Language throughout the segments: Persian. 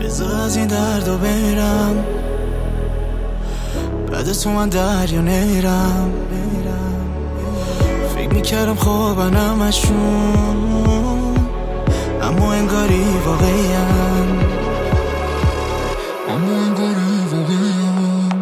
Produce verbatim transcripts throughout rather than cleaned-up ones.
بذار از این درد و برم، بعد تو من دریا نیرم. فکر میکردم خوابن همشون، اما انگاری واقعیم، اما انگاری واقعیم.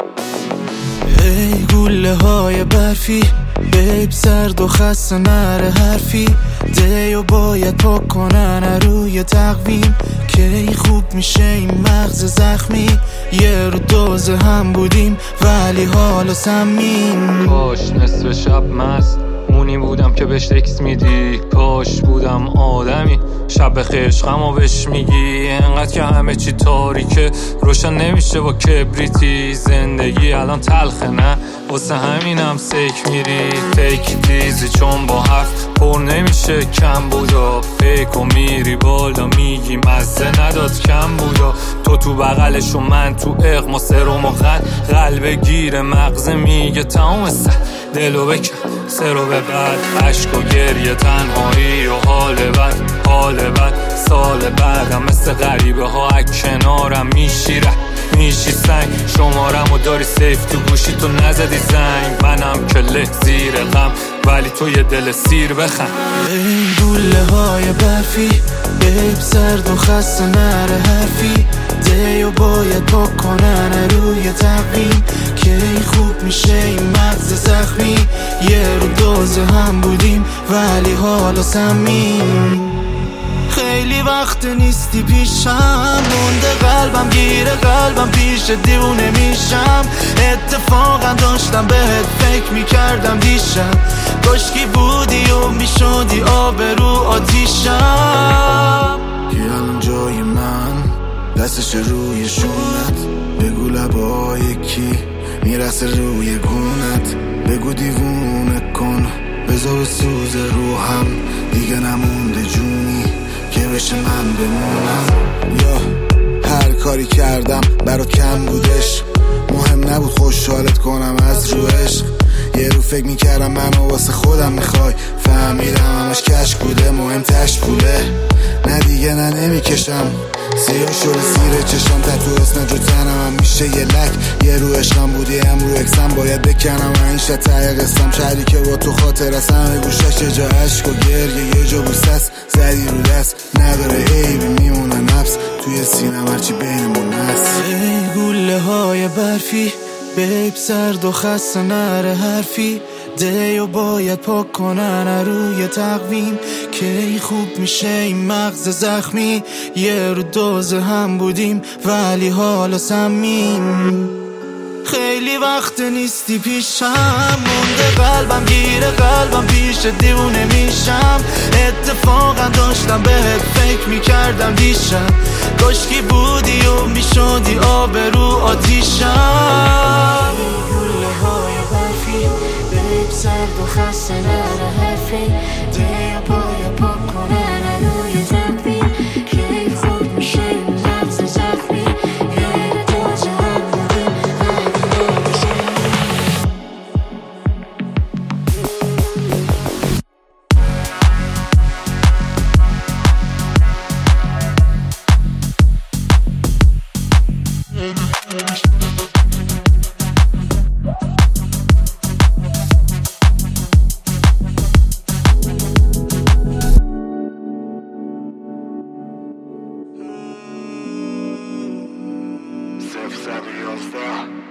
ای گوله های برفی، بیب سرد و خسته نره حرفی، دیو باید پاک کنن روی تقویم، که خوب میشه این مغز زخمی. یه رو دوزه هم بودیم ولی حالا سمیم. کاش نصف شب مست اونی بودم که بهش تکس میدی، کاش بودم آدمی شب خشقمو بهش میگی. انقدر که همه چی تاریکه روشن نمیشه با کبریتی، زندگی الان تلخه نه واسه همینم سیک میری. تیک دیزی چون با هفت پر نمیشه کم بودا، فیک و میری بالا میگی مزه نداد کم بودا. تو تو بغلش و من تو اقما سرم و خن، قلب گیر مغزه میگه تمام سر دلو بکن سرو به بعد، عشق و گریه تنهایی و حال بد حال بد. سال بعدم مثل غریبه ها از کنارم میشیره میشی سنگ، شمارم و داری سیف تو گوشی تو نزدی زنگ. منم که له زیر غم ولی تو یه دل سیر بخن. ای گوله های برفی، بیب سرد و خسته نره حرفی، دیو باید پاک کنن روی تقویم، که خوب میشه این مغز زخمی. یه رو دوزه هم بودیم ولی حالا سمیم. خیلی وقت نیستی پیشم، مونده قلبم گیره قلبم پیش دیوونه میشم. اتفاقا داشتم بهت فکر میکردم دیشب، کاشکی بودی و میشدی آب رو آتیشم. که الان جای من دستش روی شونت، بگو لبای کی میرسه روی گونت، بگو دیوونه کن بذار بسوز روحم، دیگه نمونده جونی که بشه من بمونم. یا هر کاری کردم برات کم بودش، مهم نبود خوشحالت کنم از رو عشق. یه رو فکر میکردم منو واسه خودم میخوای، فهمیدم همش کشک بوده مهم تش پوله. نه دیگه نه نمیکشم سیاه شده زیر چشم، تتو اسم جو تنم هم میشه یه لک. یه رو عشقم بودی هم رو اکسم باید بکنم و این شد ته قسم. شهری که با تو خاطر است همه گوشش یه جا عشق و گریه، یه جا بوست است زدی رو دست نداره عیبی میمونه نفس توی سینم هرچی بینمون هست. ای گوله های برفی، بیب سرد و خسته نره حرفی، دیو باید پاک کنن روی تقویم، که خوب میشه این مغز زخمی. یه رو دوزه هم بودیم ولی حالا سمیم. خیلی وقت نیستی پیشم، مونده قلبم گیره قلبم پیش دیوونه میشم. اتفاقا داشتم بهت فکر میکردم دیشب، کاشکی بودی و میشدی آب رو آتیشم. گوله های برفی، بیب سرد و خسته نره حرفی، دیو باید پاک کنن روی تقویم، که خوب میشه این مغز زخمی. یه دوزه هم بودیم صفر صد و یازده